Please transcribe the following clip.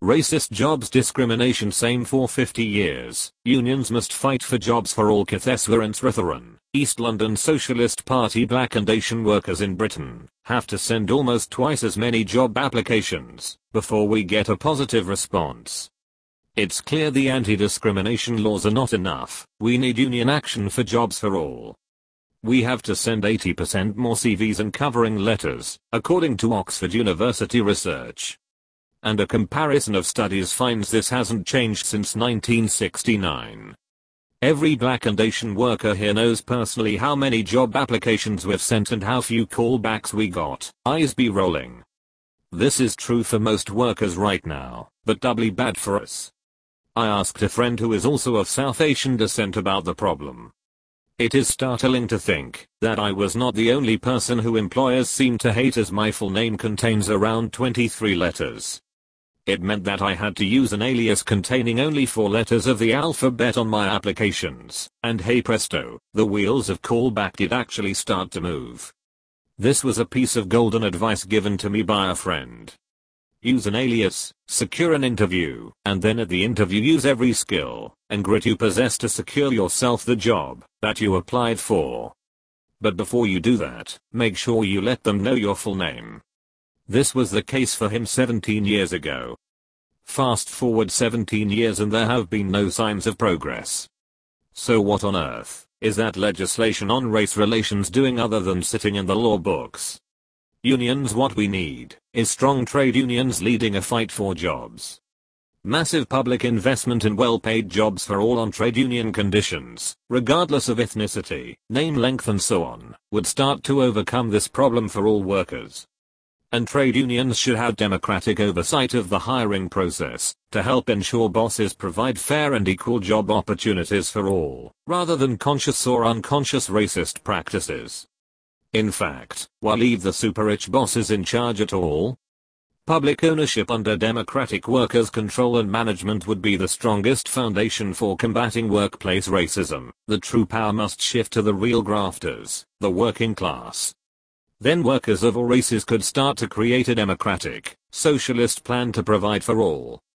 Racist jobs discrimination same for 50 years. Unions must fight for jobs for all. Kitheswa and Sritharan, East London Socialist Party. Black and Asian workers in Britain have to send almost twice as many job applications before we get a positive response. It's clear the anti-discrimination laws are not enough. We need union action for jobs for all. We have to send 80% more CVs and covering letters, according to Oxford University research. And a comparison of studies finds this hasn't changed since 1969. Every black and Asian worker here knows personally how many job applications we've sent and how few callbacks we got. Eyes be rolling. This is true for most workers right now, but doubly bad for us. I asked a friend who is also of South Asian descent about the problem. It is startling to think that I was not the only person who employers seem to hate, as my full name contains around 23 letters. It meant that I had to use an alias containing only 4 letters of the alphabet on my applications, and hey presto, the wheels of callback did actually start to move. This was a piece of golden advice given to me by a friend. Use an alias, secure an interview, and then at the interview use every skill and grit you possess to secure yourself the job that you applied for. But before you do that, make sure you let them know your full name. This was the case for him 17 years ago. Fast forward 17 years and there have been no signs of progress. So what on earth is that legislation on race relations doing other than sitting in the law books? Unions. What we need is strong trade unions leading a fight for jobs. Massive public investment in well-paid jobs for all on trade union conditions, regardless of ethnicity, name length and so on, would start to overcome this problem for all workers. And trade unions should have democratic oversight of the hiring process to help ensure bosses provide fair and equal job opportunities for all, rather than conscious or unconscious racist practices. In fact, why leave the super-rich bosses in charge at all? Public ownership under democratic workers' control and management would be the strongest foundation for combating workplace racism. The true power must shift to the real grafters, the working class. Then workers of all races could start to create a democratic, socialist plan to provide for all,